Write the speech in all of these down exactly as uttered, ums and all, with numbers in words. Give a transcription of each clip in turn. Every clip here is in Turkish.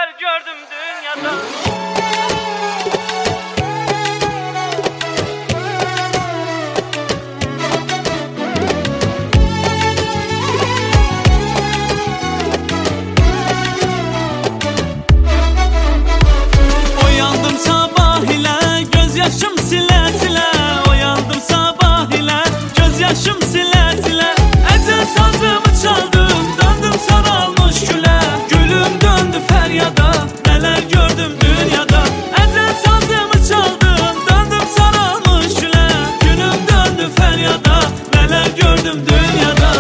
neler gördüm dünyada. Oyandım sabah ile gözyaşım sile sile. Oyandım sabah ile gözyaşım sile sile. Ecel sazımı çaldım, döndüm saralmış güle. Gülüm döndü feryada, neler gördüm dünyada. Ecel sazımı çaldım, döndüm saralmış güle. Gülüm döndü feryada, neler gördüm dünyada.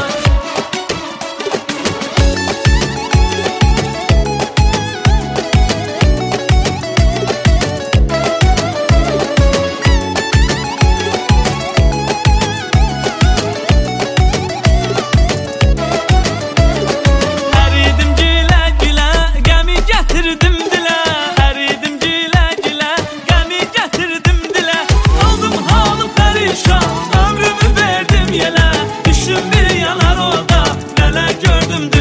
Ömrümü verdim yele, düşüm bir yanar orada, neler gördüm